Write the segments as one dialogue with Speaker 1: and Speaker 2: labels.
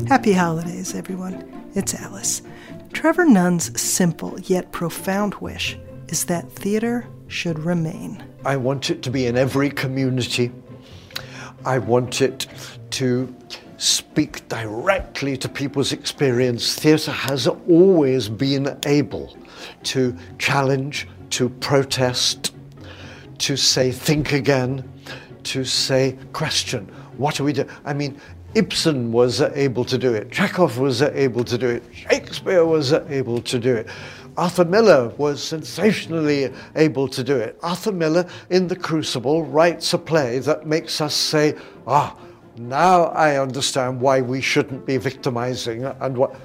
Speaker 1: Happy holidays, everyone. It's Alice. Trevor Nunn's simple yet profound wish is that theater should remain.
Speaker 2: I want it to be in every community. I want it to speak directly to people's experience. Theatre has always been able to challenge, to protest, to say, think again, to say, question, what do we do? I mean, Ibsen was able to do it. Chekhov was able to do it. Shakespeare was able to do it. Arthur Miller was sensationally able to do it. Arthur Miller, in The Crucible, writes a play that makes us say, now I understand why we shouldn't be victimizing and what.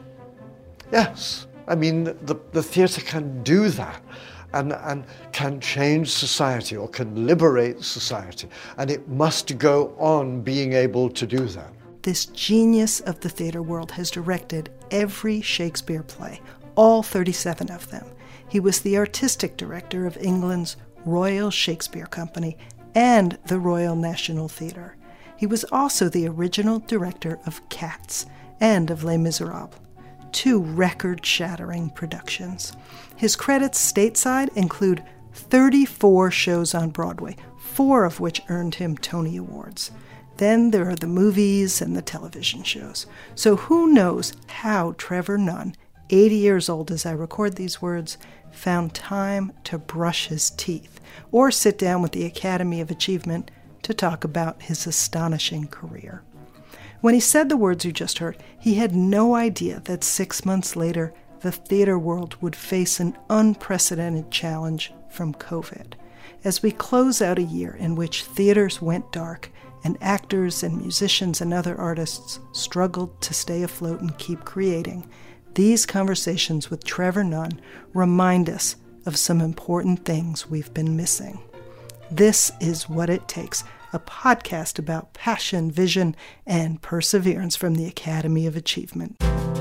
Speaker 2: Yes, I mean, the theatre can do that and can change society or can liberate society. And it must go on being able to do that.
Speaker 1: This genius of the theatre world has directed every Shakespeare play, all 37 of them. He was the artistic director of England's Royal Shakespeare Company and the Royal National Theatre. He was also the original director of Cats and of Les Miserables, two record-shattering productions. His credits stateside include 34 shows on Broadway, 4 of which earned him Tony Awards. Then there are the movies and the television shows. So who knows how Trevor Nunn, 80 years old as I record these words, found time to brush his teeth or sit down with the Academy of Achievement to talk about his astonishing career. When he said the words you just heard, he had no idea that 6 months later, the theater world would face an unprecedented challenge from COVID. As we close out a year in which theaters went dark and actors and musicians and other artists struggled to stay afloat and keep creating, these conversations with Trevor Nunn remind us of some important things we've been missing. This is What It Takes, a podcast about passion, vision, and perseverance from the Academy of Achievement.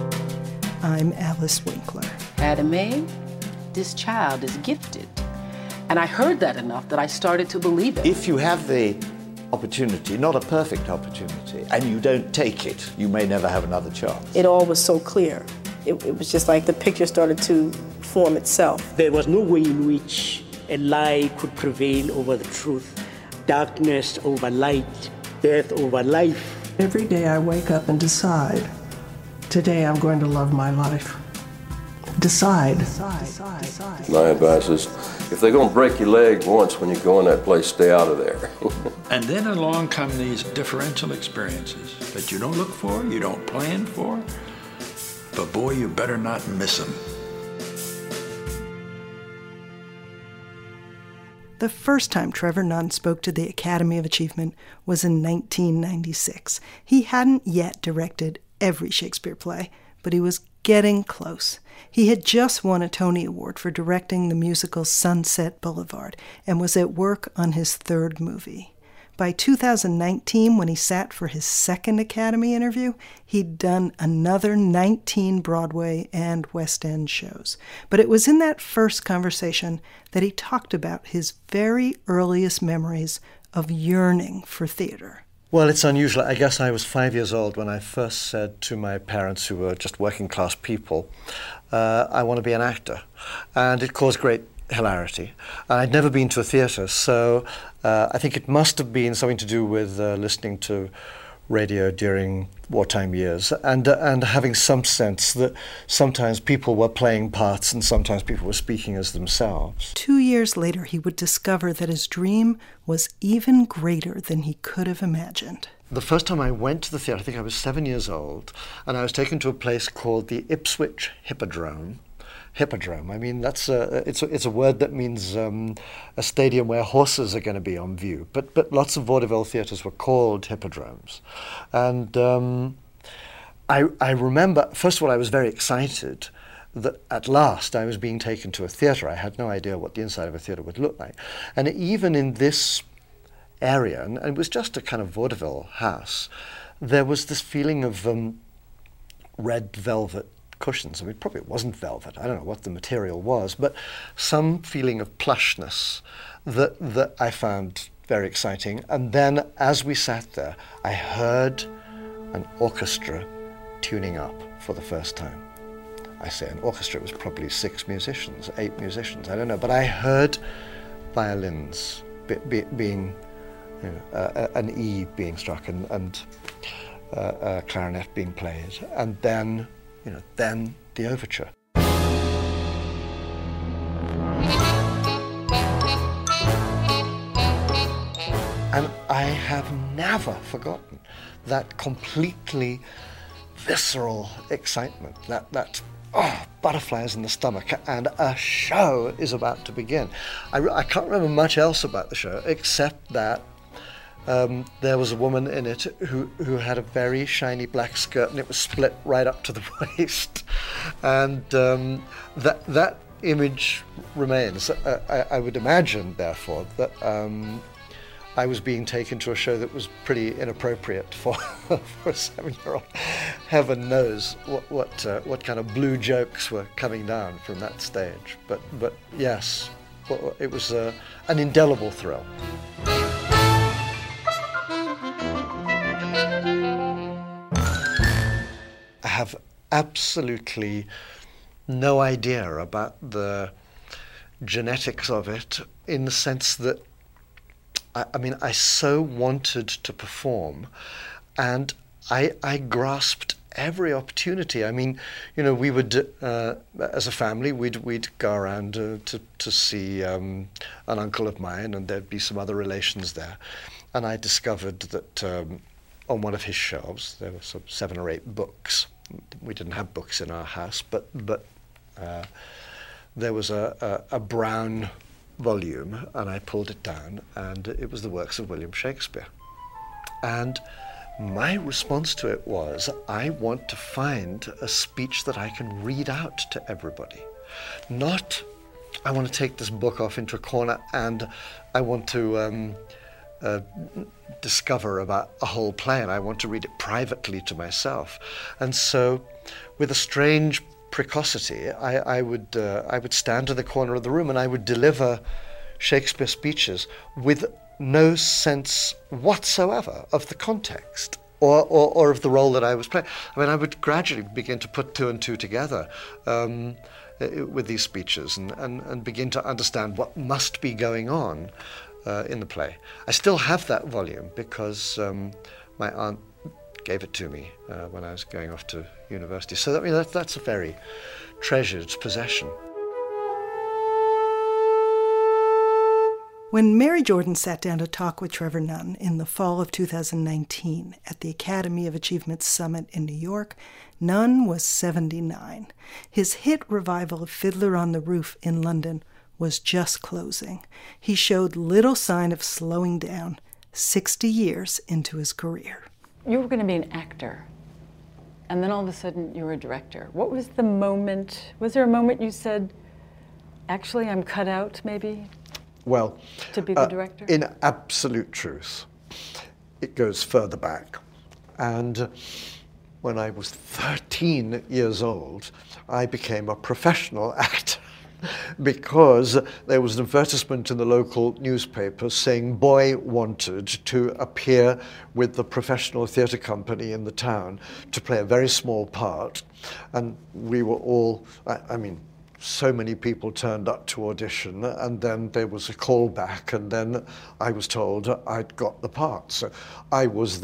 Speaker 1: I'm Alice Winkler.
Speaker 3: Academy, this child is gifted. And I heard that enough that I started to believe it.
Speaker 4: If you have the opportunity, not a perfect opportunity, and you don't take it, you may never have another chance.
Speaker 5: It all was so clear. It was just like the picture started to form itself.
Speaker 6: There was no way in which a lie could prevail over the truth. Darkness over light, death over life.
Speaker 1: Every day I wake up and decide, today I'm going to love my life. Decide.
Speaker 7: My advice is, if they're going to break your leg once when you go in that place, stay out of there.
Speaker 8: And then along come these differential experiences that you don't look for, you don't plan for, but boy, you better not miss them.
Speaker 1: The first time Trevor Nunn spoke to the Academy of Achievement was in 1996. He hadn't yet directed every Shakespeare play, but he was getting close. He had just won a Tony Award for directing the musical Sunset Boulevard and was at work on his third movie. By 2019, when he sat for his second Academy interview, he'd done another 19 Broadway and West End shows. But it was in that first conversation that he talked about his very earliest memories of yearning for theater.
Speaker 2: Well, it's unusual. I guess I was 5 years old when I first said to my parents, who were just working class people, I want to be an actor. And it caused great hilarity. I'd never been to a theatre, so I think it must have been something to do with listening to radio during wartime years and having some sense that sometimes people were playing parts and sometimes people were speaking as themselves.
Speaker 1: 2 years later, he would discover that his dream was even greater than he could have imagined.
Speaker 2: The first time I went to the theatre, I think I was 7 years old, and I was taken to a place called the Ipswich Hippodrome. Hippodrome. I mean, it's a word that means a stadium where horses are going to be on view. But lots of vaudeville theatres were called hippodromes, and I remember, first of all, I was very excited that at last I was being taken to a theatre. I had no idea what the inside of a theatre would look like, and even in this area, and it was just a kind of vaudeville house, there was this feeling of red velvet cushions. I mean, probably it wasn't velvet. I don't know what the material was, but some feeling of plushness that I found very exciting. And then as we sat there, I heard an orchestra tuning up for the first time. I say an orchestra, it was probably 6 musicians, 8 musicians, I don't know, but I heard violins being, an E being struck and a clarinet being played, and then, then the overture. And I have never forgotten that completely visceral excitement, that butterflies in the stomach, and a show is about to begin. I can't remember much else about the show, except that there was a woman in it who had a very shiny black skirt, and it was split right up to the waist. And that image remains. I would imagine, therefore, that I was being taken to a show that was pretty inappropriate for a 7-year-old. Heaven knows what kind of blue jokes were coming down from that stage. But yes, it was an indelible thrill. I have absolutely no idea about the genetics of it, in the sense that I so wanted to perform, and I grasped every opportunity. I mean, we would, as a family, we'd go around to see an uncle of mine, and there'd be some other relations there, and I discovered that on one of his shelves there were some 7 or 8 books. We didn't have books in our house, but there was a brown volume, and I pulled it down, and it was the works of William Shakespeare. And my response to it was, I want to find a speech that I can read out to everybody. Not, I want to take this book off into a corner and I want to discover about a whole play, and I want to read it privately to myself. And so, with a strange precocity, I would stand in the corner of the room and I would deliver Shakespeare speeches with no sense whatsoever of the context or of the role that I was playing. I mean, I would gradually begin to put 2 and 2 together with these speeches and begin to understand what must be going on in the play. I still have that volume because my aunt gave it to me when I was going off to university. So that's a very treasured possession.
Speaker 1: When Mary Jordan sat down to talk with Trevor Nunn in the fall of 2019 at the Academy of Achievement Summit in New York, Nunn was 79. His hit revival of Fiddler on the Roof in London was just closing. He showed little sign of slowing down 60 years into his career.
Speaker 9: You were going to be an actor, and then all of a sudden you were a director. What was the moment? Was there a moment you said, actually, I'm cut out, maybe?
Speaker 2: Well,
Speaker 9: to be the director?
Speaker 2: In absolute truth, it goes further back. And when I was 13 years old, I became a professional actor because there was an advertisement in the local newspaper saying boy wanted to appear with the professional theatre company in the town to play a very small part. And we were all, I mean, so many people turned up to audition, and then there was a callback, and then I was told I'd got the part. So I was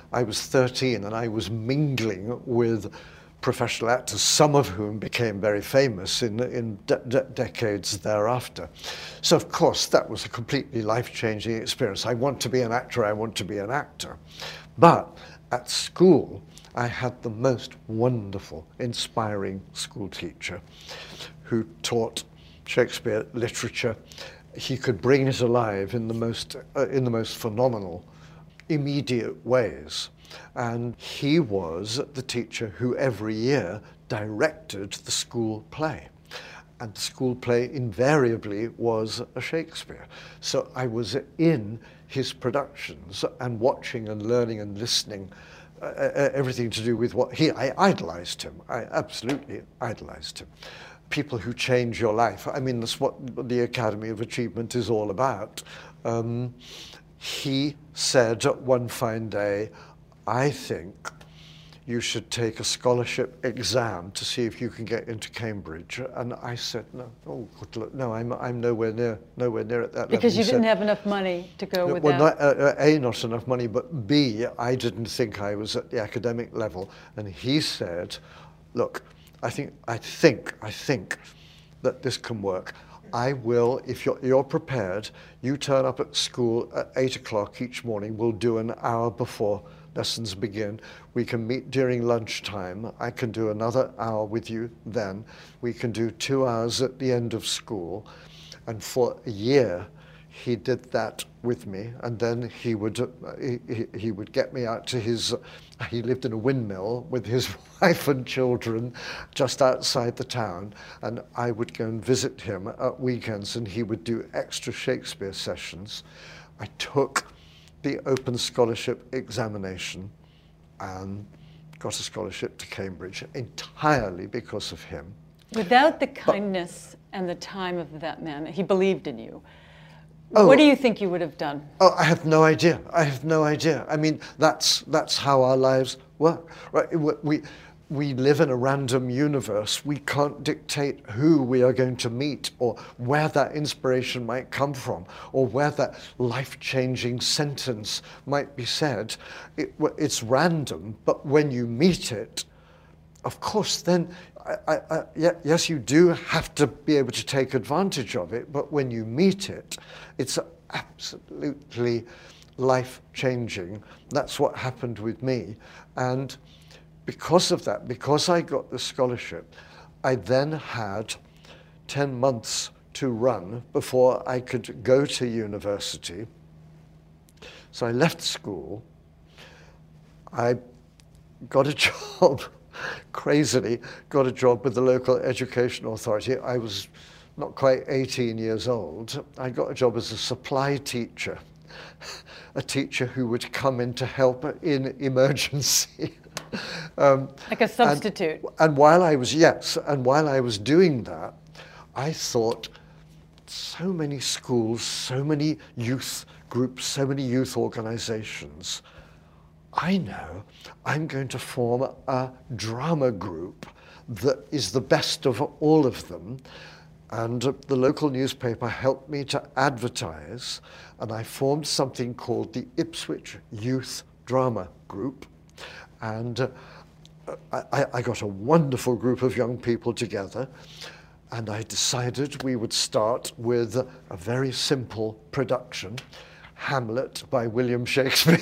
Speaker 2: 13, and I was mingling with professional actors, some of whom became very famous in decades thereafter. So of course that was a completely life-changing experience. I want to be an actor, I want to be an actor. But at school, I had the most wonderful, inspiring school teacher who taught Shakespeare literature. He could bring it alive in the most phenomenal, immediate ways. And he was the teacher who every year directed the school play. And the school play invariably was a Shakespeare. So I was in his productions and watching and learning and listening, everything to do with I idolized him. I absolutely idolized him. People who change your life. I mean, that's what the Academy of Achievement is all about. He said one fine day, I think you should take a scholarship exam to see if you can get into Cambridge. And I said, no, oh, good luck. No, I'm nowhere near at that level.
Speaker 9: Because you didn't have enough money to go without...
Speaker 2: Well, A, not enough money, but B, I didn't think I was at the academic level. And he said, look, I think that this can work. I will, if you're prepared, you turn up at school at 8 o'clock each morning. We'll do an hour before lessons begin. We can meet during lunchtime. I can do another hour with you then. We can do 2 hours at the end of school. And for a year, he did that with me, and then he would get me out to his. He lived in a windmill with his wife and children, just outside the town, and I would go and visit him at weekends, and he would do extra Shakespeare sessions. I took the Open Scholarship examination and got a scholarship to Cambridge entirely because of him.
Speaker 9: Without the kindness and the time of that man, he believed in you. What do you think you would have done?
Speaker 2: Oh, I have no idea. I mean, that's how our lives work. Right? We live in a random universe. We can't dictate who we are going to meet or where that inspiration might come from or where that life-changing sentence might be said. It's random, but when you meet it, of course, then, yes, you do have to be able to take advantage of it, but when you meet it, it's absolutely life-changing. That's what happened with me. And because of that, because I got the scholarship, I then had 10 months to run before I could go to university. So I left school. I got a job. Crazily got a job with the local education authority. I was not quite 18 years old. I got a job as a supply teacher, a teacher who would come in to help in emergency.
Speaker 9: Like a substitute.
Speaker 2: And while I was doing that, I thought, so many schools, so many youth groups, so many youth organizations, I know I'm going to form a drama group that is the best of all of them. And the local newspaper helped me to advertise, and I formed something called the Ipswich Youth Drama Group. And I got a wonderful group of young people together, and I decided we would start with a very simple production, Hamlet by William Shakespeare.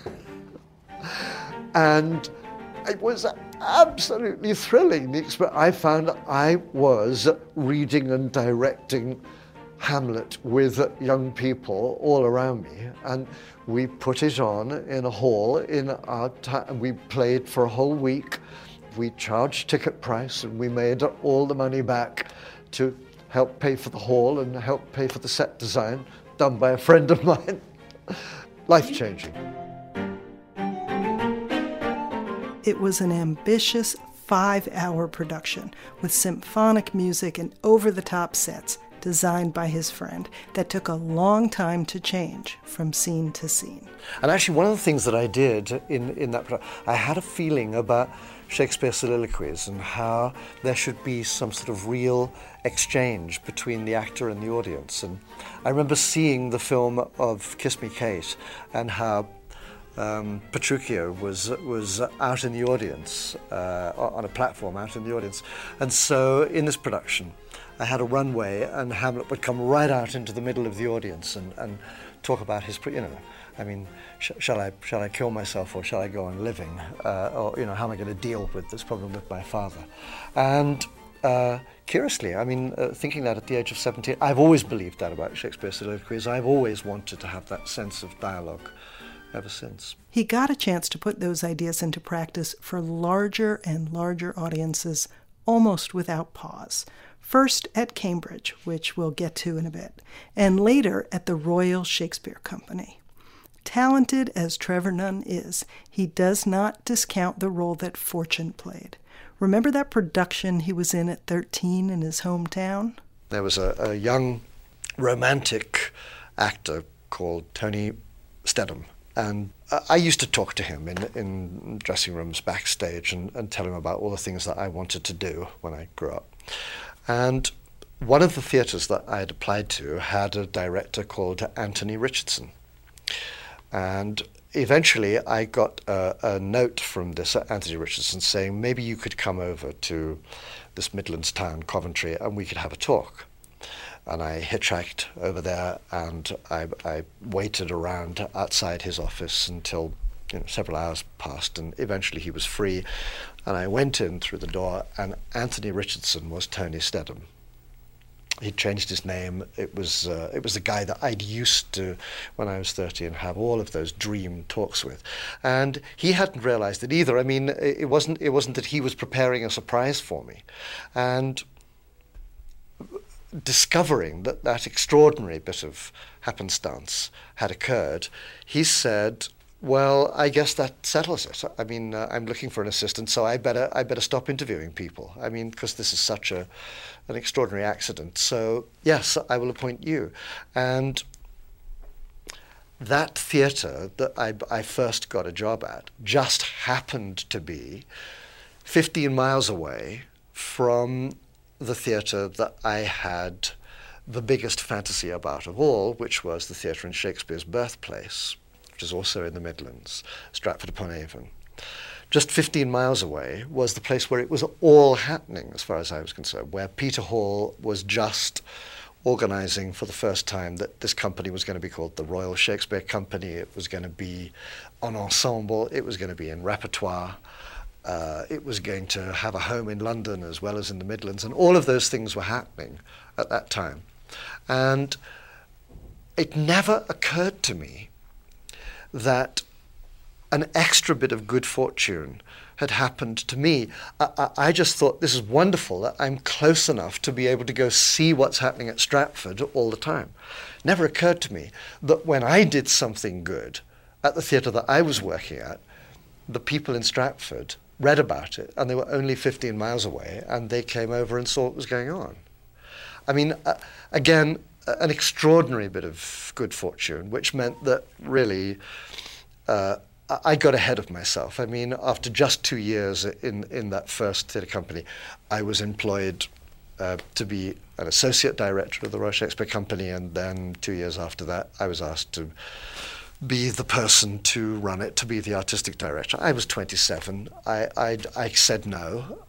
Speaker 2: And it was absolutely thrilling. I found I was reading and directing Hamlet with young people all around me, and we put it on in a hall in our town. We played for a whole week. We charged ticket price, and we made all the money back to help pay for the hall and help pay for the set design done by a friend of mine. Life-changing.
Speaker 1: It was an ambitious 5-hour production with symphonic music and over-the-top sets designed by his friend that took a long time to change from scene to scene.
Speaker 2: And actually, one of the things that I did in that production, I had a feeling about Shakespeare soliloquies and how there should be some sort of real exchange between the actor and the audience. And I remember seeing the film of Kiss Me, Kate, and how Petruchio was out in the audience, on a platform out in the audience. And so in this production, I had a runway, and Hamlet would come right out into the middle of the audience and talk about his, I mean, shall I kill myself or shall I go on living? Or, how am I going to deal with this problem with my father? And curiously, I mean, thinking that at the age of 17, I've always believed that about Shakespeare soliloquies. I've always wanted to have that sense of dialogue ever since.
Speaker 1: He got a chance to put those ideas into practice for larger and larger audiences almost without pause. First at Cambridge, which we'll get to in a bit, and later at the Royal Shakespeare Company. Talented as Trevor Nunn is, he does not discount the role that Fortune played. Remember that production he was in at 13 in his hometown?
Speaker 2: There was a young romantic actor called Tony Stedham, And I used to talk to him in dressing rooms backstage and tell him about all the things that I wanted to do when I grew up. And one of the theatres that I had applied to had a director called Anthony Richardson. And eventually I got a note from this Anthony Richardson saying, maybe you could come over to this Midlands town, Coventry, and we could have a talk. And I hitchhiked over there, and I waited around outside his office until several hours passed, and eventually he was free. And I went in through the door, and Anthony Richardson was Tony Steadham. He'd changed his name. It was the guy that I'd used to, when I was 30, and have all of those dream talks with. And he hadn't realized it either. I mean, it wasn't that he was preparing a surprise for me. And discovering that that extraordinary bit of happenstance had occurred, he said, well, I guess that settles it. I mean, I'm looking for an assistant, so I better stop interviewing people. I mean, because this is such an extraordinary accident. So, yes, I will appoint you. And that theatre that I first got a job at just happened to be 15 miles away from the theatre that I had the biggest fantasy about of all, which was the theatre in Shakespeare's birthplace, which is also in the Midlands, Stratford-upon-Avon. Just 15 miles away was the place where it was all happening, as far as I was concerned, where Peter Hall was just organising for the first time that this company was going to be called the Royal Shakespeare Company. It was going to be en ensemble. It was going to be in repertoire. It was going to have a home in London as well as in the Midlands, and all of those things were happening at that time. And it never occurred to me that an extra bit of good fortune had happened to me. I just thought, this is wonderful that I'm close enough to be able to go see what's happening at Stratford all the time. Never occurred to me that when I did something good at the theatre that I was working at, the people in Stratford read about it, and they were only 15 miles away, and they came over and saw what was going on. I mean, again, an extraordinary bit of good fortune, which meant that really I got ahead of myself. I mean, after just 2 years in that first theatre company, I was employed to be an associate director of the Royal Shakespeare Company, and then 2 years after that, I was asked to be the person to run it, to be the artistic director. I was 27. I said no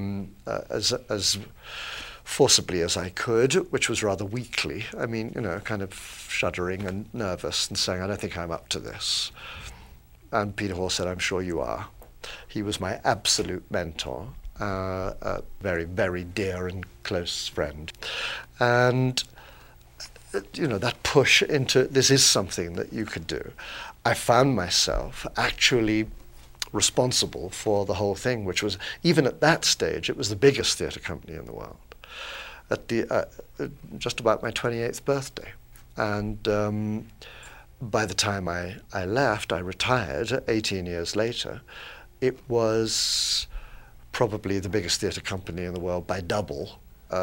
Speaker 2: as forcibly as I could, which was rather weakly. I mean, kind of shuddering and nervous and saying, I don't think I'm up to this. And Peter Hall said, I'm sure you are. He was my absolute mentor, a very, very dear and close friend. And that push into this is something that you could do. I found myself actually responsible for the whole thing, which was, even at that stage, it was the biggest theatre company in the world, at the just about my 28th birthday. And by the time I left, I retired 18 years later, it was probably the biggest theatre company in the world by double.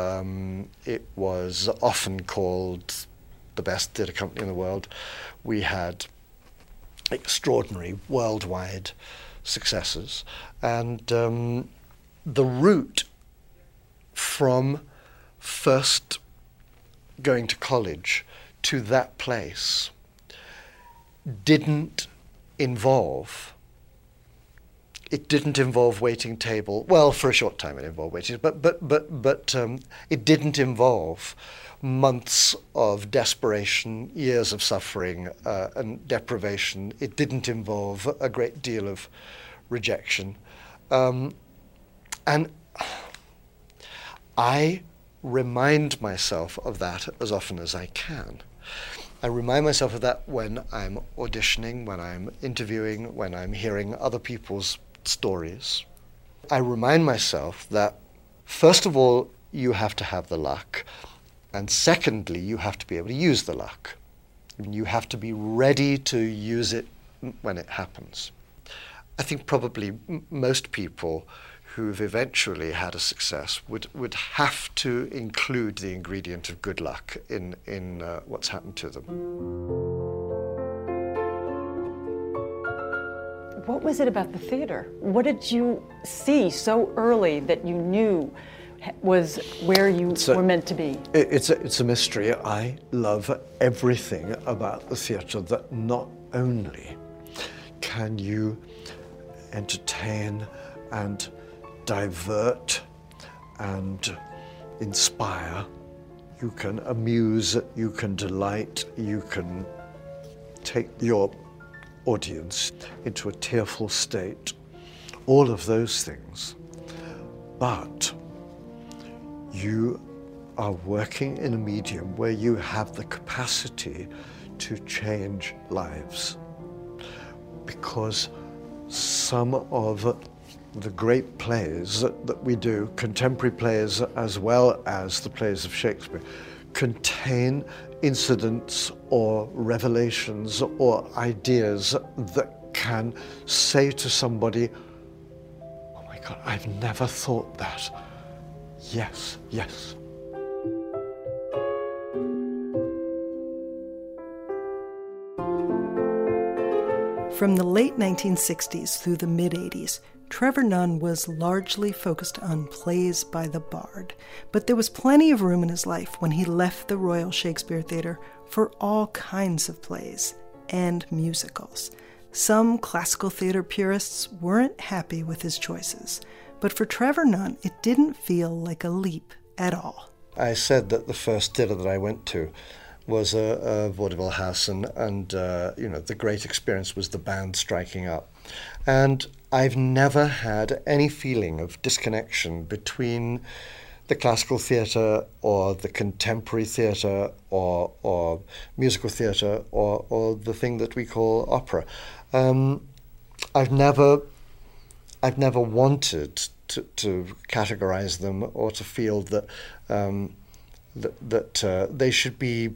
Speaker 2: It was often called the best theatre company in the world. We had extraordinary worldwide successes. And the route from first going to college to that place didn't involve waiting table. Well, for a short time it involved waiting, but it didn't involve months of desperation, years of suffering and deprivation. It didn't involve a great deal of rejection, and I remind myself of that as often as I can. I remind myself of that when I'm auditioning, when I'm interviewing, when I'm hearing other people's stories. I remind myself that, first of all, you have to have the luck, and secondly, you have to be able to use the luck. I mean, you have to be ready to use it when it happens. I think probably most people who've eventually had a success would have to include the ingredient of good luck in what's happened to them.
Speaker 9: What was it about the theater? What did you see so early that you knew was where you were meant to be?
Speaker 2: It's a mystery. I love everything about the theatre, that not only can you entertain and divert and inspire, you can amuse, you can delight, you can take your audience into a tearful state, all of those things. But you are working in a medium where you have the capacity to change lives, because some of the great plays that we do, contemporary plays as well as the plays of Shakespeare, contain incidents or revelations or ideas that can say to somebody, oh my God, I've never thought that. Yes, yes.
Speaker 1: From the late 1960s through the mid-80s, Trevor Nunn was largely focused on plays by the Bard, but there was plenty of room in his life when he left the Royal Shakespeare Theatre for all kinds of plays and musicals. Some classical theatre purists weren't happy with his choices, but for Trevor Nunn, it didn't feel like a leap at all.
Speaker 2: I said that the first theatre that I went to was a vaudeville house, and the great experience was the band striking up. And I've never had any feeling of disconnection between the classical theatre or the contemporary theatre or musical theatre or the thing that we call opera. I've never wanted to categorize them or to feel that they should be,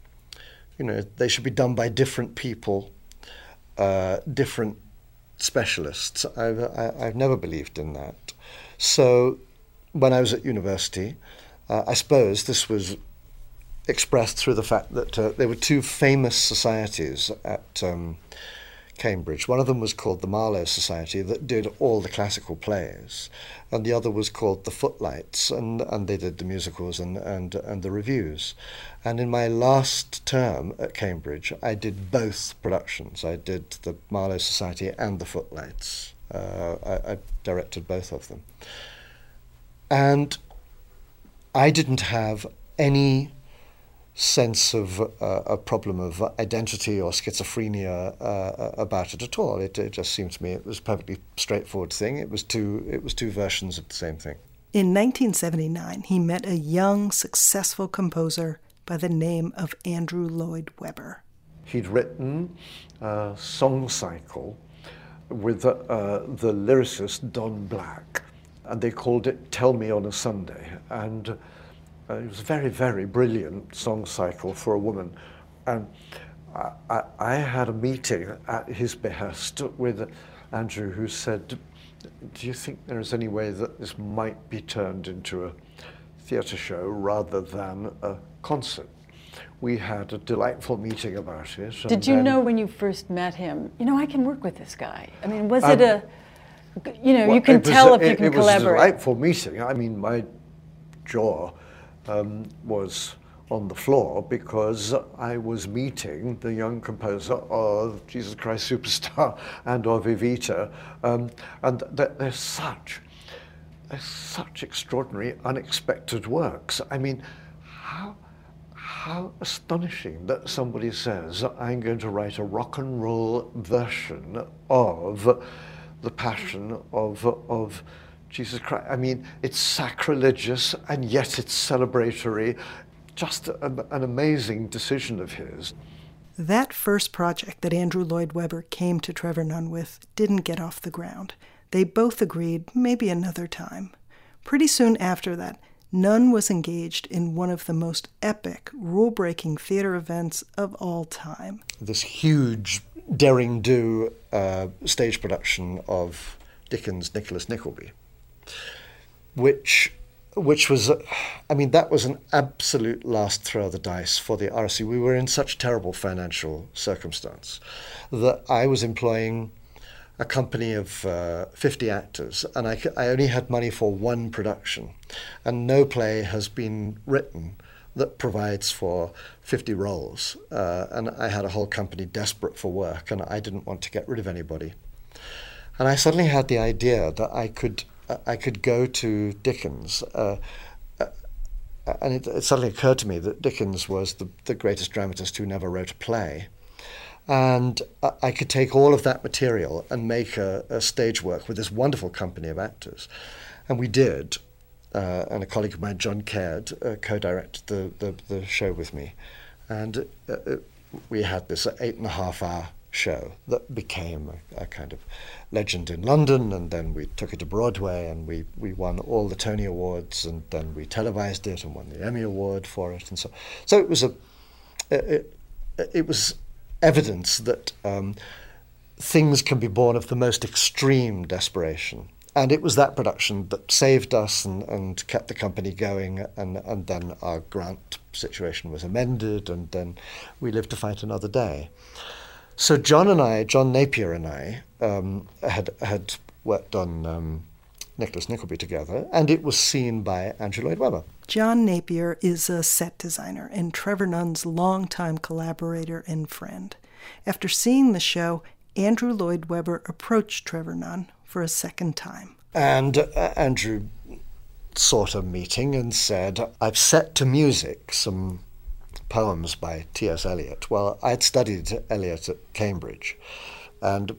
Speaker 2: they should be done by different people, different specialists. I've never believed in that. So when I was at university, I suppose this was expressed through the fact that there were two famous societies at Cambridge. One of them was called the Marlowe Society, that did all the classical plays, and the other was called the Footlights, and they did the musicals and the reviews. And in my last term at Cambridge, I did both productions. I did the Marlowe Society and the Footlights. I directed both of them. And I didn't have any sense of a problem of identity or schizophrenia about it at all. It just seemed to me it was a perfectly straightforward thing. It was two versions of the same thing.
Speaker 1: In 1979, he met a young, successful composer by the name of Andrew Lloyd Webber.
Speaker 2: He'd written a song cycle with the lyricist Don Black, and they called it Tell Me on a Sunday. And it was a very, very brilliant song cycle for a woman. And I had a meeting at his behest with Andrew, who said, do you think there is any way that this might be turned into a theatre show rather than a concert? We had a delightful meeting about it.
Speaker 9: Did you know when you first met him, I can work with this guy? I mean, was it you can tell if you can collaborate.
Speaker 2: It was a delightful meeting. I mean, my jaw was on the floor because I was meeting the young composer of Jesus Christ Superstar and of Evita, and there's such extraordinary, unexpected works. I mean, how astonishing that somebody says, I'm going to write a rock and roll version of the Passion of Jesus Christ. I mean, it's sacrilegious and yet it's celebratory. Just an amazing decision of his.
Speaker 1: That first project that Andrew Lloyd Webber came to Trevor Nunn with didn't get off the ground. They both agreed maybe another time. Pretty soon after that, Nunn was engaged in one of the most epic, rule-breaking theater events of all time.
Speaker 2: This huge, daring-do stage production of Dickens' Nicholas Nickleby, which was, that was an absolute last throw of the dice for the RSC. We were in such terrible financial circumstance that I was employing a company of 50 actors, and I only had money for one production, and no play has been written that provides for 50 roles, and I had a whole company desperate for work, and I didn't want to get rid of anybody. And I suddenly had the idea that I could go to Dickens, and it suddenly occurred to me that Dickens was the greatest dramatist who never wrote a play. And I could take all of that material and make a stage work with this wonderful company of actors. And we did. And a colleague of mine, John Caird, co-directed the show with me. And we had this 8.5-hour show that became a kind of legend in London, and then we took it to Broadway, and we won all the Tony Awards, and then we televised it and won the Emmy Award for it, and so it was it was evidence that things can be born of the most extreme desperation. And it was that production that saved us and kept the company going, and then our grant situation was amended, and then we lived to fight another day. So John Napier and I, had worked on Nicholas Nickleby together, and it was seen by Andrew Lloyd Webber.
Speaker 1: John Napier is a set designer and Trevor Nunn's longtime collaborator and friend. After seeing the show, Andrew Lloyd Webber approached Trevor Nunn for a second time.
Speaker 2: And Andrew sought a meeting and said, I've set to music some poems by T.S. Eliot. Well, I'd studied Eliot at Cambridge, and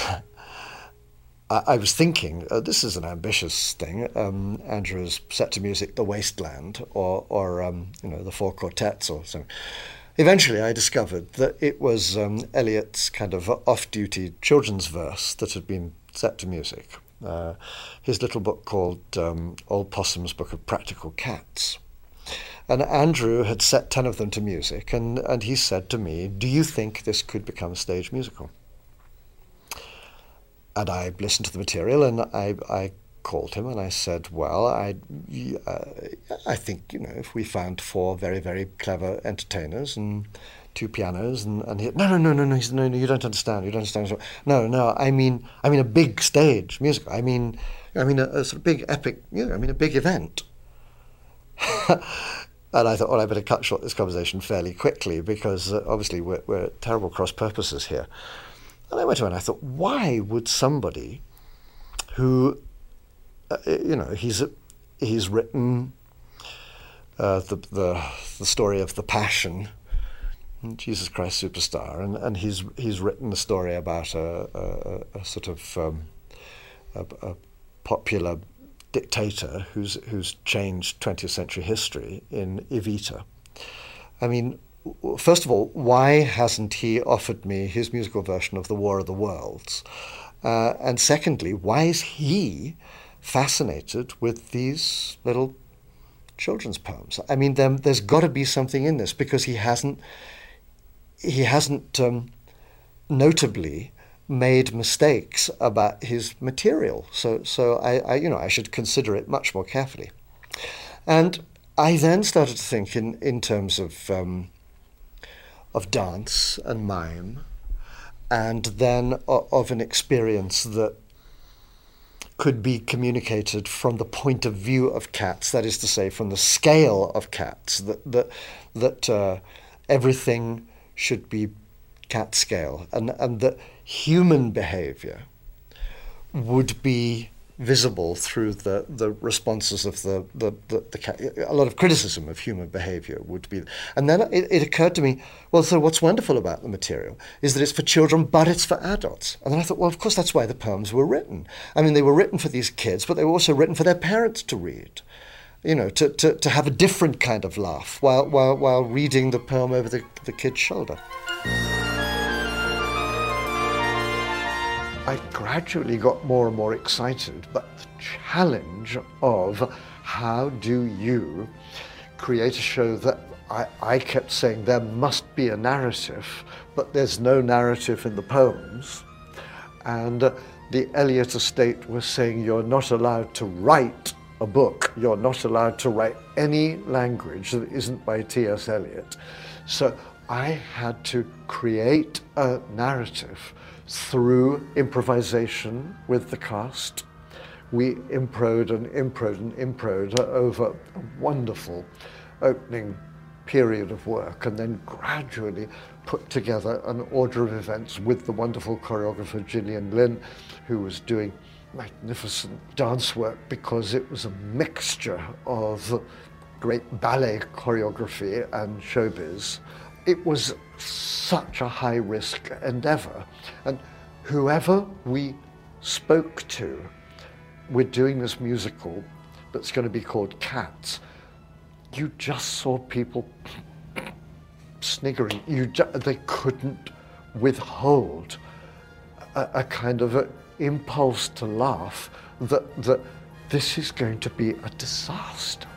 Speaker 2: I was thinking, this is an ambitious thing. Andrew has set to music The Wasteland or the Four Quartets or something. Eventually, I discovered that it was Eliot's kind of off-duty children's verse that had been set to music. His little book called Old Possum's Book of Practical Cats. And Andrew had set 10 of them to music, and he said to me, do you think this could become a stage musical? And I listened to the material, and I called him and I said, well, I think, if we found 4 very, very clever entertainers and 2 pianos, and he, no, he said, no, you don't understand. No, I mean a big stage musical. I mean a sort of big epic, a big event. And I thought, well, I better cut short this conversation fairly quickly, because obviously we're at terrible cross purposes here. And I went away and I thought, why would somebody who, he's written the story of the Passion, Jesus Christ Superstar, and he's written a story about a sort of a popular dictator who's changed 20th century history in Evita. I mean, first of all, why hasn't he offered me his musical version of The War of the Worlds? And secondly, why is he fascinated with these little children's poems? I mean, there's got to be something in this, because he hasn't notably made mistakes about his material. So I should consider it much more carefully. And I then started to think in terms of dance and mime, and then of an experience that could be communicated from the point of view of cats, that is to say, from the scale of cats, that everything should be cat scale, and that human behavior would be visible through the responses of the cat. A lot of criticism of human behavior would be. And then it occurred to me, well, so what's wonderful about the material is that it's for children, but it's for adults. And then I thought, well, of course, that's why the poems were written. I mean, they were written for these kids, but they were also written for their parents to read. To have a different kind of laugh while reading the poem over the kid's shoulder. I gradually got more and more excited, but the challenge of how do you create a show that I kept saying there must be a narrative, but there's no narrative in the poems. And the Eliot estate was saying you're not allowed to write a book, you're not allowed to write any language that isn't by T.S. Eliot. So I had to create a narrative through improvisation with the cast. We impro'd and impro'd and impro'd over a wonderful opening period of work, and then gradually put together an order of events with the wonderful choreographer Gillian Lynn, who was doing magnificent dance work because it was a mixture of great ballet choreography and showbiz. It was such a high-risk endeavor, and whoever we spoke to, we're doing this musical that's going to be called Cats, you just saw people sniggering. They couldn't withhold a kind of an impulse to laugh that this is going to be a disaster.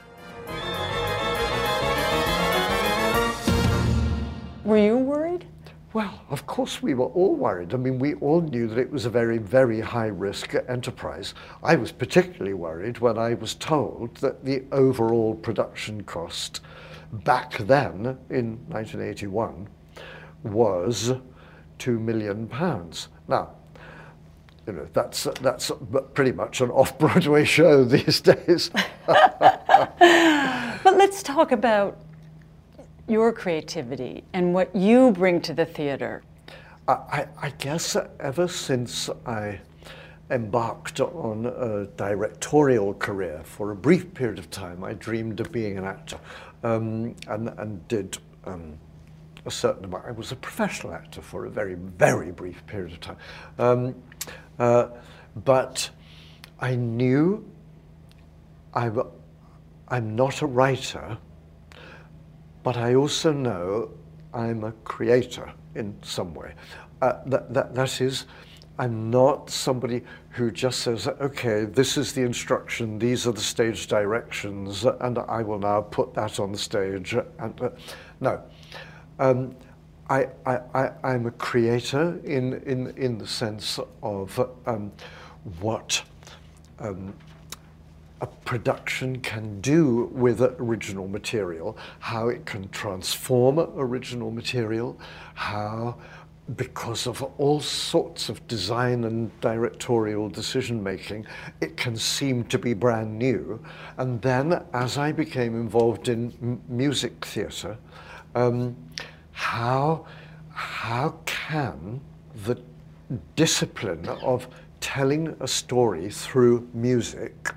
Speaker 9: Were you worried?
Speaker 2: Well, of course we were all worried. I mean, we all knew that it was a very, very high-risk enterprise. I was particularly worried when I was told that the overall production cost back then, in 1981, was £2 million. Now, you know, that's pretty much an off-Broadway show these days.
Speaker 9: But let's talk about your creativity and what you bring to the theater.
Speaker 2: I guess ever since I embarked on a directorial career for a brief period of time, I dreamed of being an actor, and did a certain amount. I was a professional actor for a very, very brief period of time. But I knew I'm not a writer, but I also know I'm a creator in some way. That is, I'm not somebody who just says, okay, this is the instruction, these are the stage directions, and I will now put that on the stage. And no, I'm a creator in the sense of what a production can do with original material, how it can transform original material, how, because of all sorts of design and directorial decision making, it can seem to be brand new. And then as I became involved in music theatre, how can the discipline of telling a story through music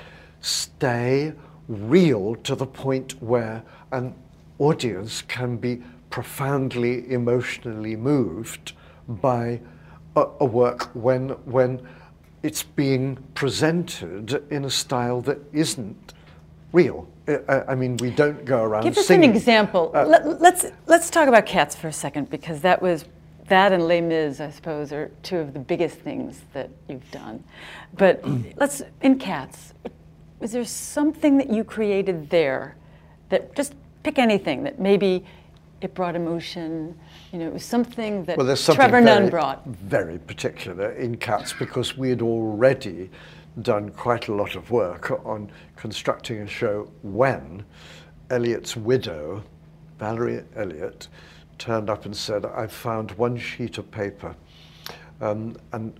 Speaker 2: stay real to the point where an audience can be profoundly emotionally moved by a work when it's being presented in a style that isn't real. I mean, we don't go around
Speaker 9: Give us
Speaker 2: singing.
Speaker 9: an example. Let's talk about Cats for a second, because that and Les Mis, I suppose, are two of the biggest things that you've done. But in Cats, was there something that you created there that, just pick anything, that maybe it brought emotion, you know, it was something that Trevor Nunn brought?
Speaker 2: Very particular in Cats, because we had already done quite a lot of work on constructing a show when Eliot's widow, Valerie Eliot, turned up and said, I've found one sheet of paper, and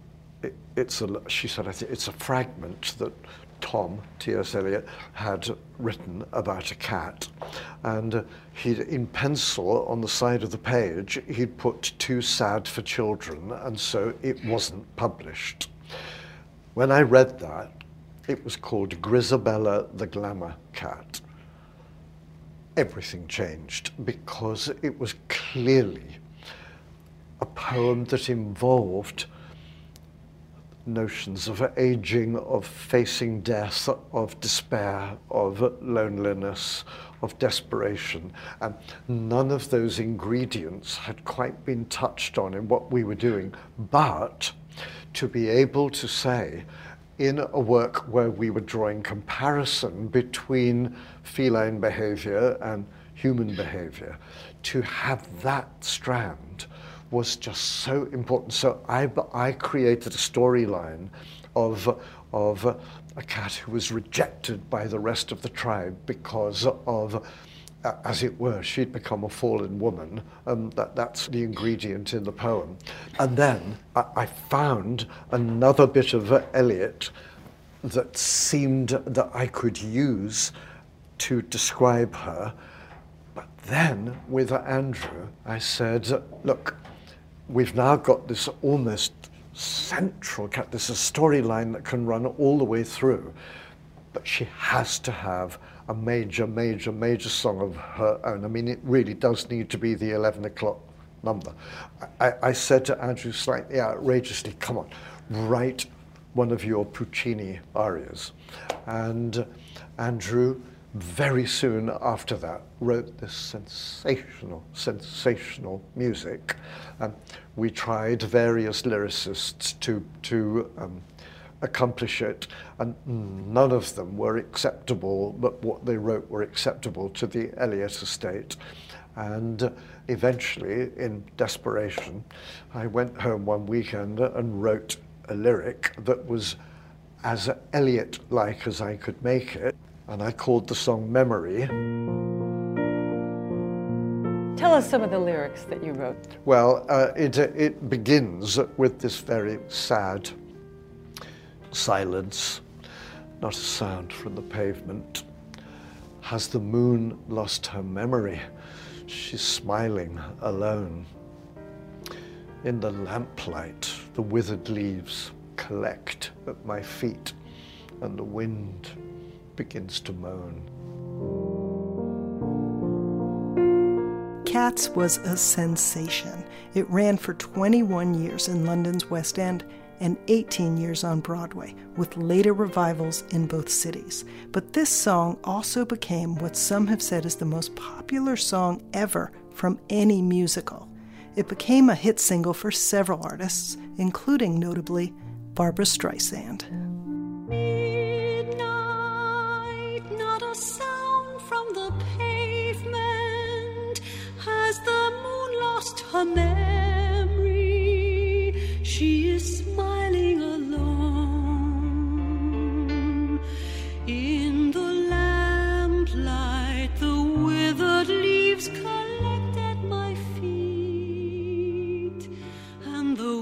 Speaker 2: she said, I think it's a fragment that Tom, T.S. Eliot, had written about a cat, and he'd, in pencil on the side of the page, he'd put "too sad for children," and so it wasn't published. When I read that, it was called Grisabella the Glamour Cat. Everything changed, because it was clearly a poem that involved notions of aging, of facing death, of despair, of loneliness, of desperation. And none of those ingredients had quite been touched on in what we were doing. But to be able to say, in a work where we were drawing comparison between feline behavior and human behavior, to have that strand was just so important. So I created a storyline of a cat who was rejected by the rest of the tribe because of as it were, she'd become a fallen woman. That's the ingredient in the poem. And then I found another bit of Eliot that seemed that I could use to describe her. But then, with Andrew, I said, look, we've now got this almost central, this is a storyline that can run all the way through, but she has to have a major, major, major song of her own. I mean, it really does need to be the 11 o'clock number. I said to Andrew slightly outrageously, come on, write one of your Puccini arias. And Andrew, very soon after that, wrote this sensational music. We tried various lyricists to accomplish it, and none of them were acceptable, but what they wrote were acceptable to the Eliot estate. And eventually, in desperation, I went home one weekend and wrote a lyric that was as Eliot-like as I could make it, and I called the song Memory.
Speaker 9: Tell us some of the lyrics that you wrote.
Speaker 2: Well, it begins with this very sad silence, not a sound from the pavement. Has the moon lost her memory? She's smiling alone. In the lamplight, the withered leaves collect at my feet, and the wind begins to moan.
Speaker 1: Cats was a sensation. It ran for 21 years in London's West End and 18 years on Broadway, with later revivals in both cities. But this song also became what some have said is the most popular song ever from any musical. It became a hit single for several artists, including notably Barbra Streisand.
Speaker 10: Midnight, not a sound from the pavement. Has the moon lost her memory? She is smiling alone. In the lamplight, the withered leaves collect at my feet, and the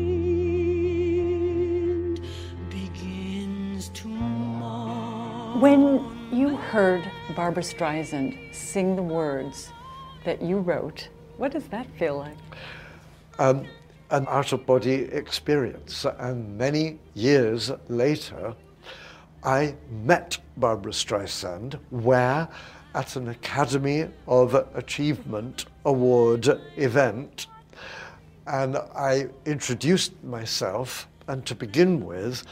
Speaker 10: wind begins to mourn.
Speaker 9: When you heard Barbra Streisand sing the words that you wrote, what does that feel like?
Speaker 2: An out-of-body experience. And many years later, I met Barbra Streisand where, at an Academy of Achievement Award event, and I introduced myself, and to begin with,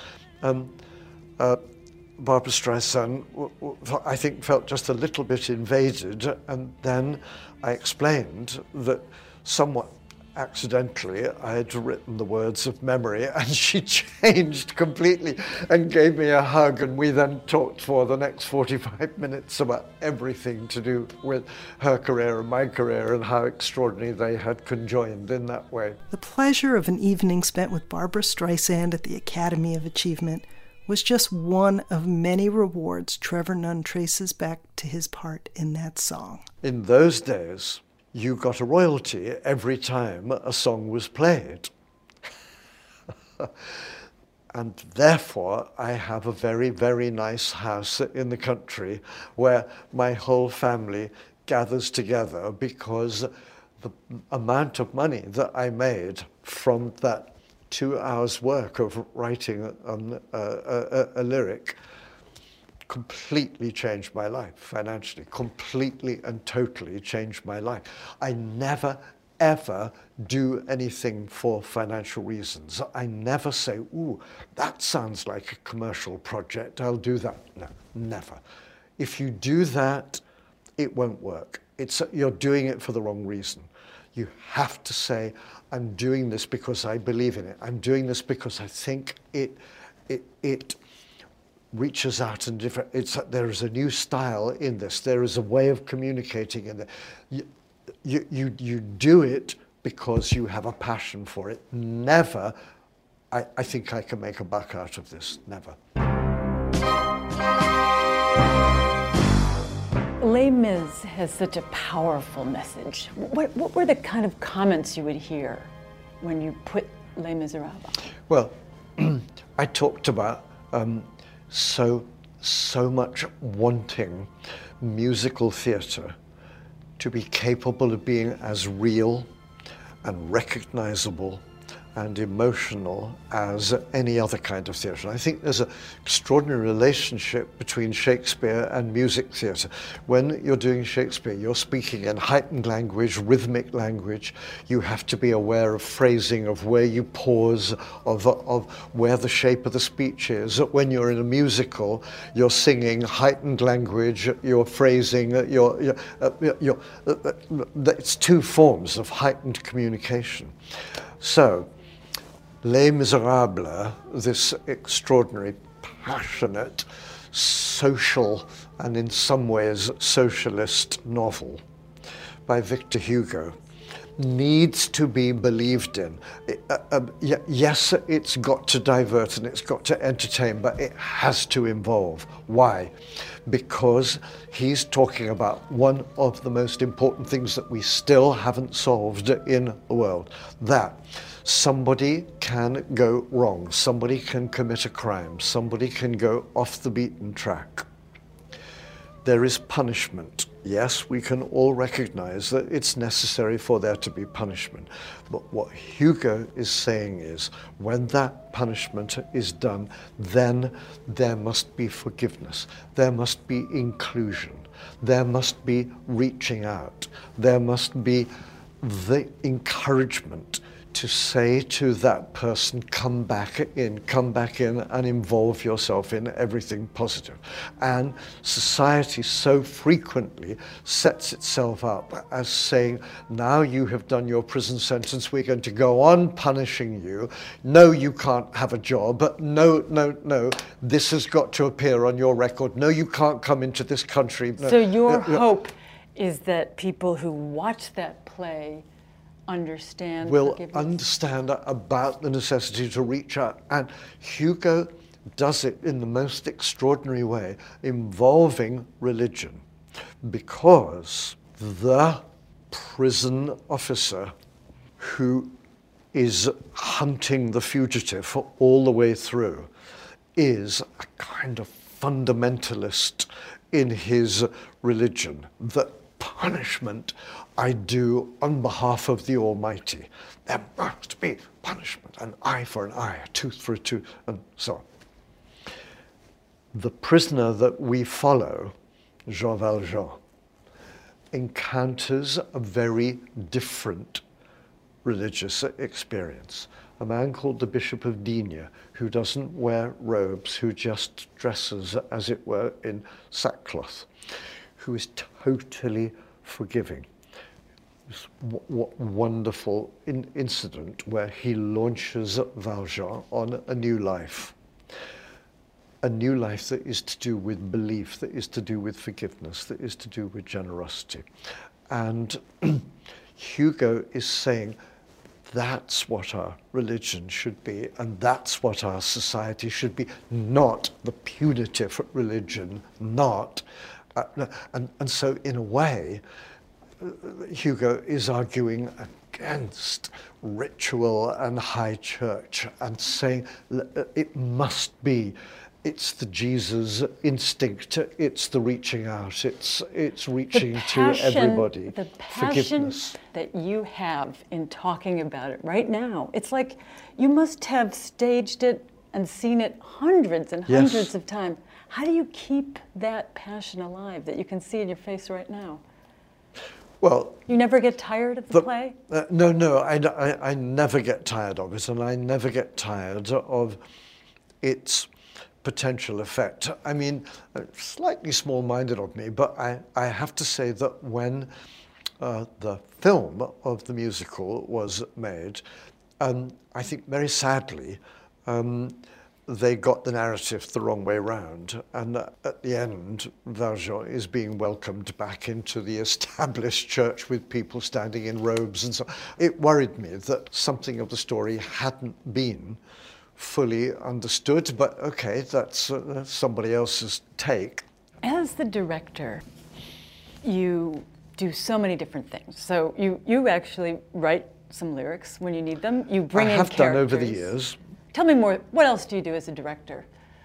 Speaker 2: Barbra Streisand, I think, felt just a little bit invaded, and then I explained that somewhat accidentally I had written the words of Memory, and she changed completely and gave me a hug, and we then talked for the next 45 minutes about everything to do with her career and my career and how extraordinary they had conjoined in that way.
Speaker 1: The pleasure of an evening spent with Barbra Streisand at the Academy of Achievement was just one of many rewards Trevor Nunn traces back to his part in that song.
Speaker 2: In those days, you got a royalty every time a song was played. And therefore, I have a very, very nice house in the country where my whole family gathers together because the amount of money that I made from that 2 hours' work of writing a lyric completely changed my life financially, completely and totally changed my life. I never, ever do anything for financial reasons. I never say, ooh, that sounds like a commercial project, I'll do that. No, never. If you do that, it won't work. You're doing it for the wrong reason. You have to say, I'm doing this because I believe in it. I'm doing this because I think it reaches out and different. There is a new style in this. There is a way of communicating in there. You do it because you have a passion for it. Never, I think I can make a buck out of this. Never.
Speaker 9: Les Mis has such a powerful message. What were the kind of comments you would hear when you put Les Miserables?
Speaker 2: Well, I talked about so much wanting musical theatre to be capable of being as real and recognizable and emotional as any other kind of theatre. I think there's an extraordinary relationship between Shakespeare and music theatre. When you're doing Shakespeare, you're speaking in heightened language, rhythmic language. You have to be aware of phrasing, of where you pause, of where the shape of the speech is. When you're in a musical, you're singing heightened language, you're phrasing, it's two forms of heightened communication. So, Les Miserables, this extraordinary, passionate, social, and in some ways socialist novel by Victor Hugo, needs to be believed in. Yes, it's got to divert and it's got to entertain, but it has to involve. Why? Because he's talking about one of the most important things that we still haven't solved in the world, that somebody can go wrong, somebody can commit a crime, somebody can go off the beaten track. There is punishment. Yes, we can all recognize that it's necessary for there to be punishment. But what Hugo is saying is, when that punishment is done, then there must be forgiveness. There must be inclusion. There must be reaching out. There must be the encouragement to say to that person, come back in and involve yourself in everything positive. And society so frequently sets itself up as saying, now you have done your prison sentence, we're going to go on punishing you. No, you can't have a job. No, this has got to appear on your record. No, you can't come into this country. No.
Speaker 9: So your hope is that people who watch that play
Speaker 2: will understand about the necessity to reach out. And Hugo does it in the most extraordinary way, involving religion, because the prison officer who is hunting the fugitive all the way through is a kind of fundamentalist in his religion, that punishment I do on behalf of the Almighty. There must be punishment, an eye for an eye, a tooth for a tooth, and so on. The prisoner that we follow, Jean Valjean, encounters a very different religious experience. A man called the Bishop of D, who doesn't wear robes, who just dresses, as it were, in sackcloth, who is totally forgiving. This wonderful incident where he launches Valjean on a new life. A new life that is to do with belief, that is to do with forgiveness, that is to do with generosity. And Hugo is saying, that's what our religion should be, and that's what our society should be, not the punitive religion, not. And so, in a way, Hugo is arguing against ritual and high church and saying it must be, it's the Jesus instinct, it's the reaching out, it's reaching to everybody.
Speaker 9: The passion that you have in talking about it right now, it's like you must have staged it and seen it hundreds and hundreds of times. How do you keep that passion alive that you can see in your face right now?
Speaker 2: Well,
Speaker 9: you never get tired of the play?
Speaker 2: No, I never get tired of it, and I never get tired of its potential effect. I mean, slightly small-minded of me, but I have to say that when the film of the musical was made, I think very sadly, they got the narrative the wrong way round, and at the end, Valjean is being welcomed back into the established church with people standing in robes and so on. It worried me that something of the story hadn't been fully understood, but okay, that's somebody else's take.
Speaker 9: As the director, you do so many different things. So you actually write some lyrics when you need them. You bring in characters.
Speaker 2: I have done over the years.
Speaker 9: Tell me more. What else do you do as a director?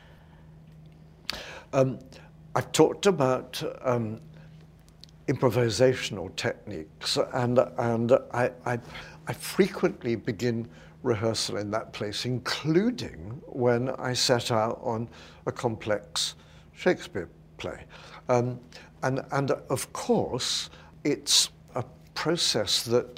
Speaker 2: I've talked about improvisational techniques, and I frequently begin rehearsal in that place, including when I set out on a complex Shakespeare play. And of course, it's a process that,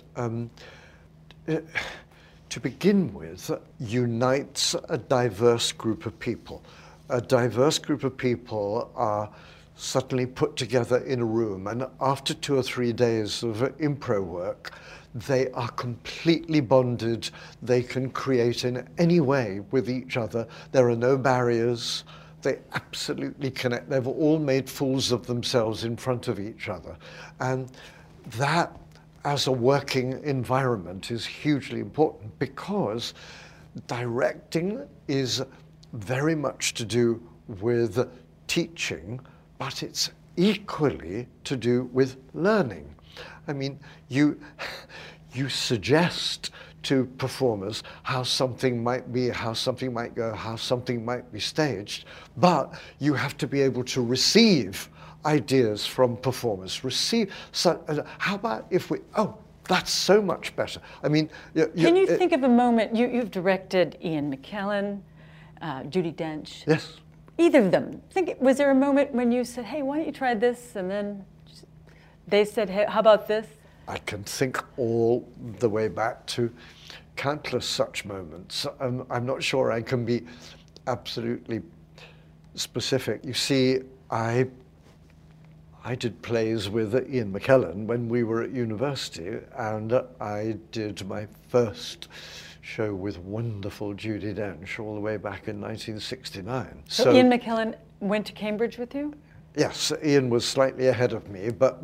Speaker 2: to begin with, unites a diverse group of people. A diverse group of people are suddenly put together in a room, and after 2 or 3 days of improv work, they are completely bonded. They can create in any way with each other. There are no barriers. They absolutely connect. They've all made fools of themselves in front of each other. And that, as a working environment, is hugely important, because directing is very much to do with teaching, but it's equally to do with learning. I mean, you suggest to performers how something might be, how something might go, how something might be staged, but you have to be able to receive ideas from performers. How about if we, that's so much better. I mean,
Speaker 9: can you think of a moment, you've directed Ian McKellen, Judi Dench.
Speaker 2: Yes.
Speaker 9: Either of them. Was there a moment when you said, hey, why don't you try this? And then they said, hey, how about this?
Speaker 2: I can think all the way back to countless such moments. I'm not sure I can be absolutely specific. You see, I did plays with Ian McKellen when we were at university, and I did my first show with wonderful Judi Dench all the way back in 1969.
Speaker 9: So Ian McKellen went to Cambridge with you?
Speaker 2: Yes, Ian was slightly ahead of me, but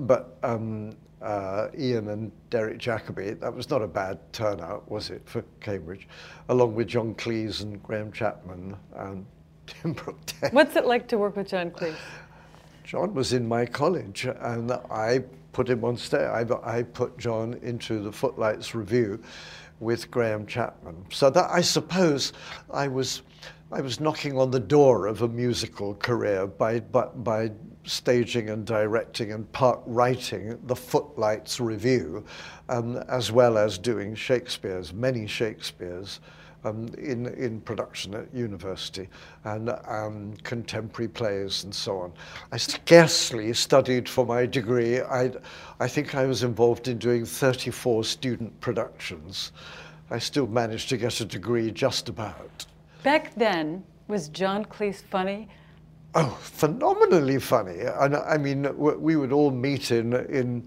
Speaker 2: Ian and Derek Jacobi, that was not a bad turnout, was it, for Cambridge, along with John Cleese and Graham Chapman and Tim Brooke.
Speaker 9: What's it like to work with John Cleese?
Speaker 2: John was in my college, and I put him on stage. I put John into the Footlights Review with Graham Chapman. So that, I suppose, I was knocking on the door of a musical career by staging and directing and part writing the Footlights Review, as well as doing many Shakespeares, in production at university, and contemporary plays and so on. I scarcely studied for my degree. I think I was involved in doing 34 student productions. I still managed to get a degree just about.
Speaker 9: Back then, was John Cleese funny?
Speaker 2: Oh, phenomenally funny. And I mean, we would all meet in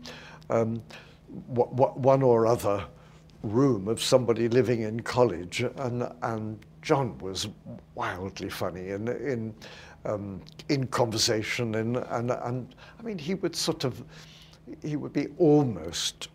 Speaker 2: one or other room of somebody living in college, and John was wildly funny in conversation, and I mean, he would be almost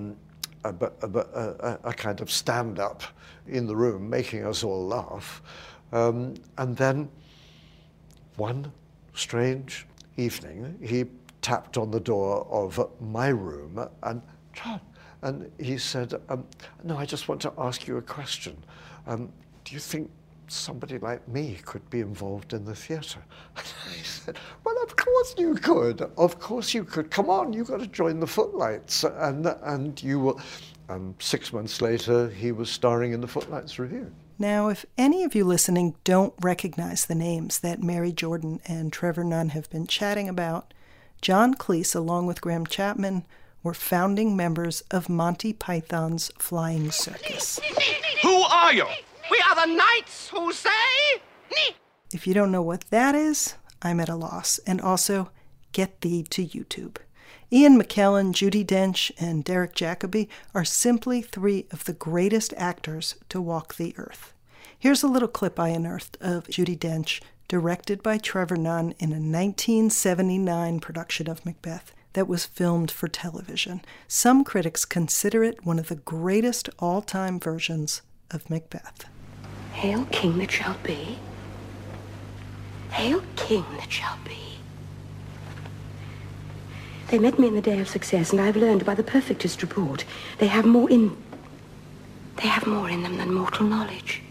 Speaker 2: a kind of stand-up in the room, making us all laugh, and then one strange evening he tapped on the door of my room, and John. And he said, no, I just want to ask you a question. Do you think somebody like me could be involved in the theatre? And I said, well, of course you could. Of course you could. Come on, you've got to join the Footlights. And you will. 6 months later, he was starring in the Footlights Review.
Speaker 1: Now, if any of you listening don't recognize the names that Mary Jordan and Trevor Nunn have been chatting about, John Cleese, along with Graham Chapman, were founding members of Monty Python's Flying Circus.
Speaker 11: Who are you? We are the knights who say...
Speaker 1: If you don't know what that is, I'm at a loss. And also, get thee to YouTube. Ian McKellen, Judi Dench, and Derek Jacobi are simply 3 of the greatest actors to walk the earth. Here's a little clip I unearthed of Judi Dench, directed by Trevor Nunn in a 1979 production of Macbeth that was filmed for television. Some critics consider it one of the greatest all-time versions of Macbeth.
Speaker 12: Hail King that shall be. Hail King that shall be. They met me in the day of success, and I've learned by the perfectest report, they have more in them than mortal knowledge.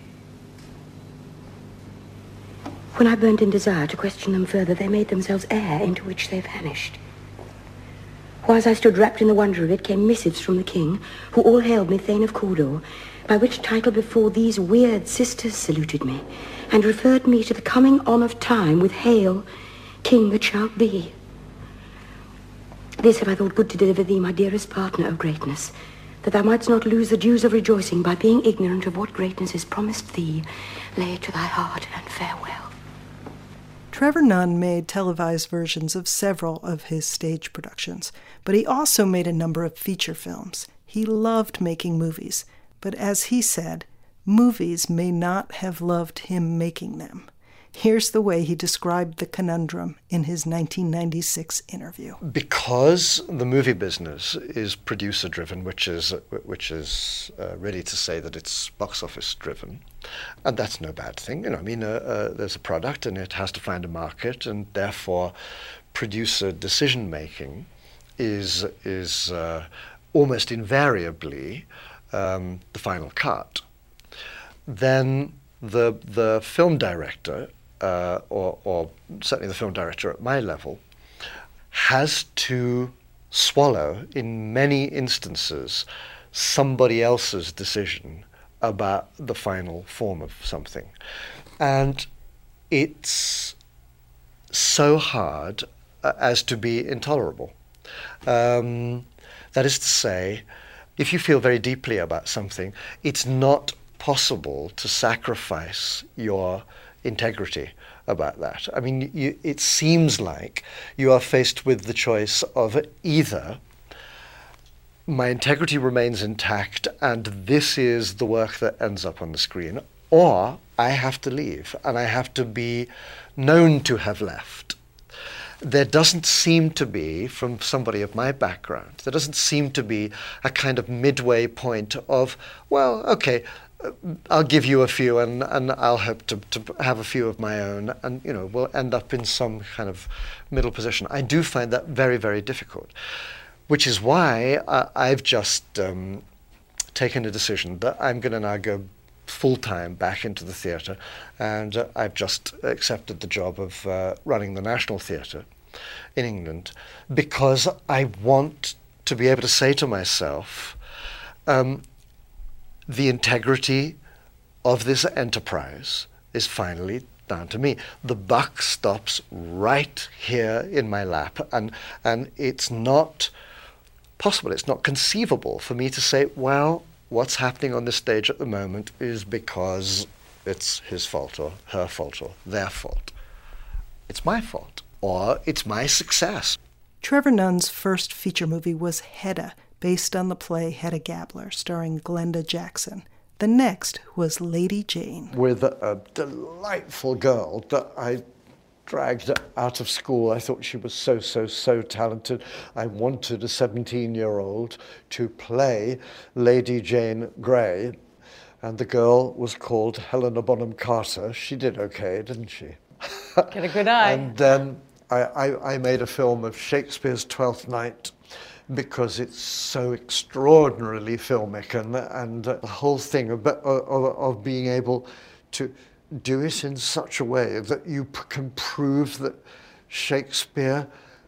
Speaker 12: When I burned in desire to question them further, they made themselves air into which they vanished. Whilst I stood wrapped in the wonder of it, came missives from the king, who all hailed me Thane of Cawdor, by which title before these weird sisters saluted me, and referred me to the coming on of time with Hail, King that shalt be. This have I thought good to deliver thee, my dearest partner of greatness, that thou mightst not lose the dues of rejoicing by being ignorant of what greatness is promised thee. Lay it to thy heart and farewell.
Speaker 1: Trevor Nunn made televised versions of several of his stage productions, but he also made a number of feature films. He loved making movies, but as he said, movies may not have loved him making them. Here's the way he described the conundrum in his 1996 interview.
Speaker 2: Because the movie business is producer-driven, which is really to say that it's box office-driven, and that's no bad thing. There's a product and it has to find a market, and therefore producer decision-making is almost invariably the final cut. Then the film director, or certainly the film director at my level, has to swallow, in many instances, somebody else's decision about the final form of something. And it's so hard as to be intolerable. That is to say, if you feel very deeply about something, it's not possible to sacrifice your integrity about that. I mean, it seems like you are faced with the choice of either my integrity remains intact and this is the work that ends up on the screen, or I have to leave and I have to be known to have left. There doesn't seem to be, from somebody of my background, there doesn't seem to be a kind of midway point of, well, okay, I'll give you a few and I'll hope to have a few of my own, and we'll end up in some kind of middle position. I do find that very, very difficult, which is why I've just taken a decision that I'm going to now go full-time back into the theatre, and I've just accepted the job of running the National Theatre in England, because I want to be able to say to myself, the integrity of this enterprise is finally down to me. The buck stops right here in my lap, and it's not possible, it's not conceivable for me to say, well, what's happening on this stage at the moment is because it's his fault or her fault or their fault. It's my fault, or it's my success.
Speaker 1: Trevor Nunn's first feature movie was Hedda, based on the play Hedda Gabler, starring Glenda Jackson. The next was Lady Jane.
Speaker 2: With a delightful girl that I dragged out of school. I thought she was so talented. I wanted a 17-year-old to play Lady Jane Grey, and the girl was called Helena Bonham Carter. She did okay, didn't she?
Speaker 9: Get a good eye.
Speaker 2: And then I made a film of Shakespeare's Twelfth Night, because it's so extraordinarily filmic, and the whole thing of being able to do it in such a way that you can prove that Shakespeare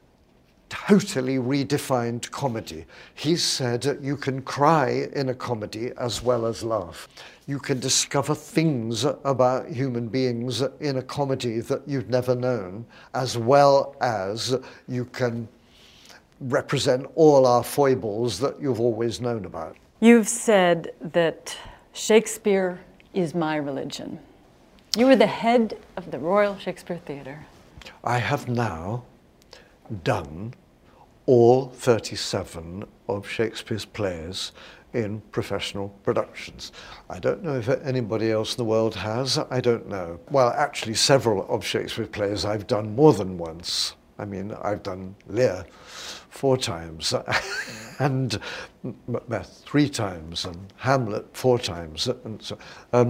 Speaker 2: totally redefined comedy. He said you can cry in a comedy as well as laugh. You can discover things about human beings in a comedy that you've never known, as well as you can represent all our foibles that you've always known about.
Speaker 9: You've said that Shakespeare is my religion. You were the head of the Royal Shakespeare Theatre.
Speaker 2: I have now done all 37 of Shakespeare's plays in professional productions. I don't know if anybody else in the world has, I don't know. Well, actually, several of Shakespeare's plays I've done more than once. I mean, I've done Lear 4 times, and Macbeth 3 times, and Hamlet 4 times, and so.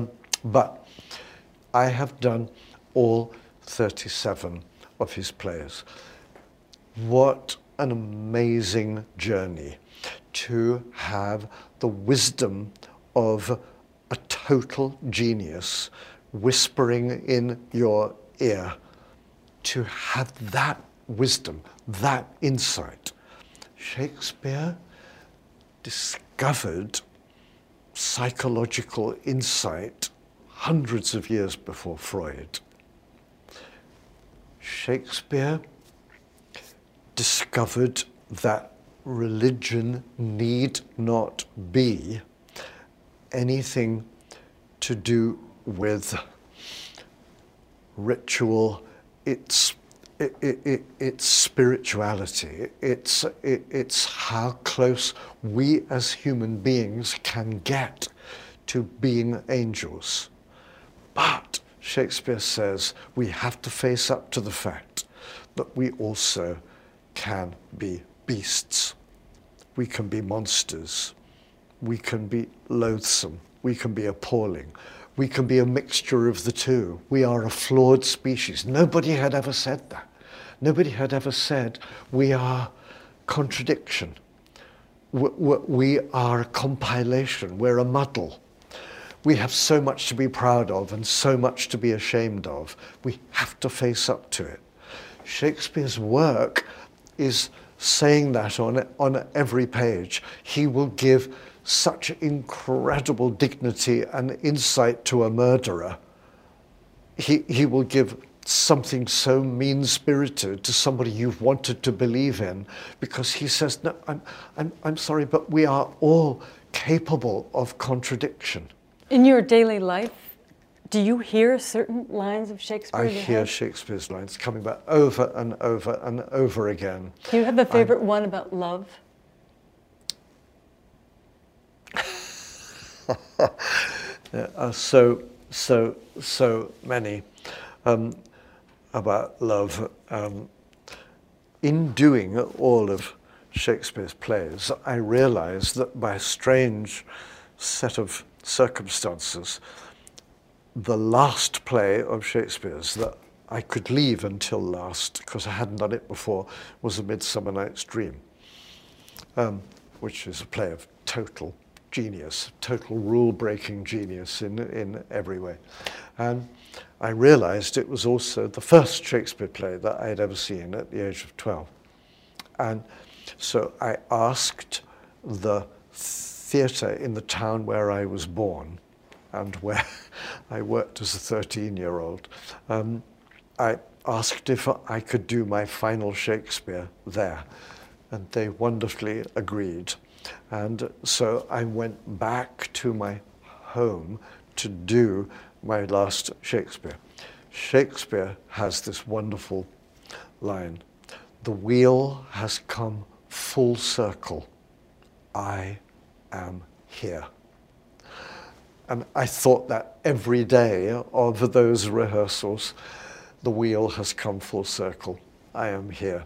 Speaker 2: But I have done all 37 of his plays. What an amazing journey to have the wisdom of a total genius whispering in your ear, to have that wisdom, that insight. Shakespeare discovered psychological insight hundreds of years before Freud. Shakespeare discovered that religion need not be anything to do with ritual. It's spirituality. It's how close we as human beings can get to being angels. But Shakespeare says we have to face up to the fact that we also can be beasts. We can be monsters. We can be loathsome. We can be appalling. We can be a mixture of the two. We are a flawed species. Nobody had ever said that. Nobody had ever said we are contradiction. We are a compilation. We're a muddle. We have so much to be proud of and so much to be ashamed of. We have to face up to it. Shakespeare's work is saying that on every page. He will give such incredible dignity and insight to a murderer. He will give something so mean-spirited to somebody you've wanted to believe in, because he says, no, I'm sorry, but we are all capable of contradiction.
Speaker 9: In your daily life, do you hear certain lines of Shakespeare?
Speaker 2: I hear Shakespeare's lines coming back over and over and over again.
Speaker 9: Do you have a favorite one about love?
Speaker 2: So many about love. In doing all of Shakespeare's plays, I realized that by a strange set of circumstances, the last play of Shakespeare's that I could leave until last, because I hadn't done it before, was A Midsummer Night's Dream, which is a play of total genius, total rule-breaking genius in every way. And I realized it was also the first Shakespeare play that I had ever seen at the age of 12. And so I asked the theatre in the town where I was born and where I worked as a 13-year-old. I asked if I could do my final Shakespeare there, and they wonderfully agreed. And so I went back to my home to do my last Shakespeare. Shakespeare has this wonderful line, "The wheel has come full circle. I am here." And I thought that every day of those rehearsals, the wheel has come full circle. I am here.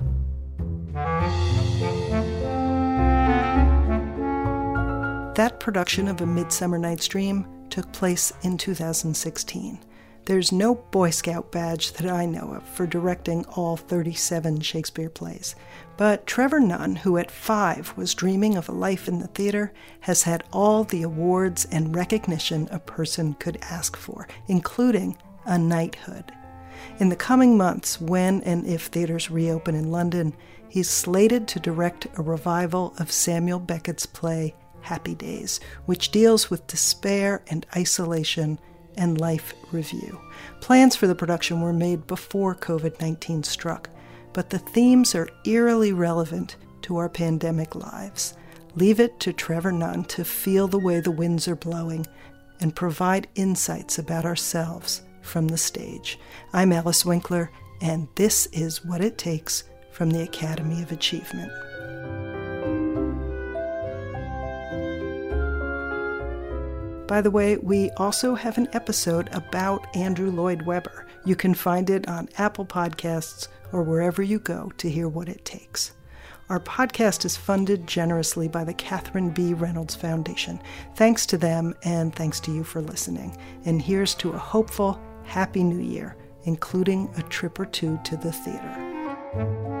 Speaker 1: That production of A Midsummer Night's Dream took place in 2016. There's no Boy Scout badge that I know of for directing all 37 Shakespeare plays. But Trevor Nunn, who at 5 was dreaming of a life in the theater, has had all the awards and recognition a person could ask for, including a knighthood. In the coming months, when and if theaters reopen in London, he's slated to direct a revival of Samuel Beckett's play Happy Days, which deals with despair and isolation and life review. Plans for the production were made before COVID-19 struck, but the themes are eerily relevant to our pandemic lives. Leave it to Trevor Nunn to feel the way the winds are blowing and provide insights about ourselves from the stage. I'm Alice Winkler, and this is What It Takes from the Academy of Achievement. By the way, we also have an episode about Andrew Lloyd Webber. You can find it on Apple Podcasts or wherever you go to hear What It Takes. Our podcast is funded generously by the Catherine B. Reynolds Foundation. Thanks to them, and thanks to you for listening. And here's to a hopeful, happy new year, including a trip or two to the theater.